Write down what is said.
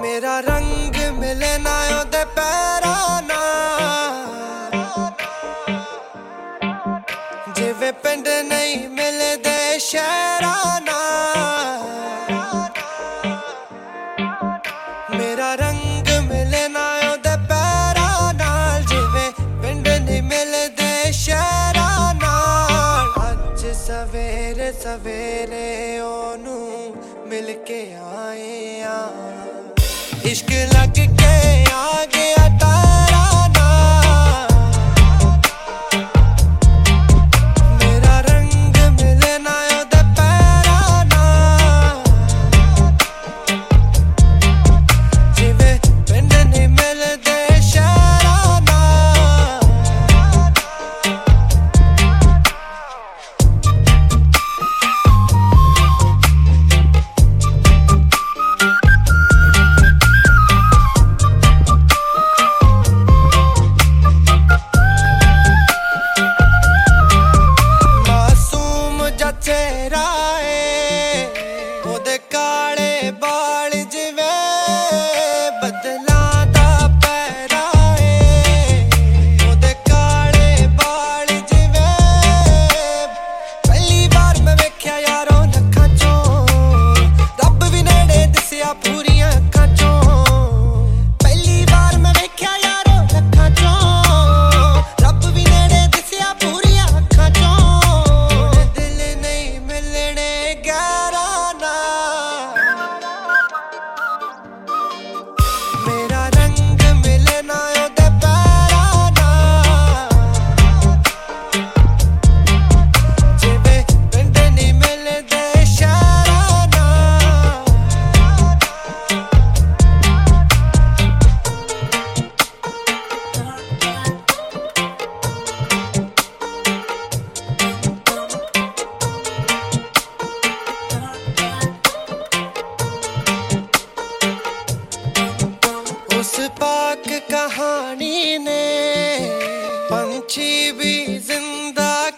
मेरा रंग मिले ना ओदे पैरां नाल, जिवें पिंड नहीं मिलदे शहरां नाल। मेरा रंग मिले ना ओदे पैरां नाल, जिवें पिंड नहीं मिलदे शहरां नाल। अज सवेरे सवेरे ओनू मिल के आए आ, इश्क लग के आ गया तारा नाल। मेरा रंग मिले ना ओदे पैरां नाल, जिवें पिंड नहीं मिलदे शहरां नाल। चेहरा है ओदे काले बाल, जिवें बदलां दा पैरा है। ओदे काले बाल जिवें पहली बार मैं वेख्या यारो लखां चों, रब भी नेड़े दिसिया पूरियां अखां चों। पहली बार मैं वेख्या यारो लखां चों, रब भी नेड़े दिसिया पूरियां अखां चों। मेरा रंग मिले ना ओदे पैरां नाल, जिवें पिंड नहीं मिलदे शहरां नाल। उस पाक कहानी ने पंछी भी जिंदा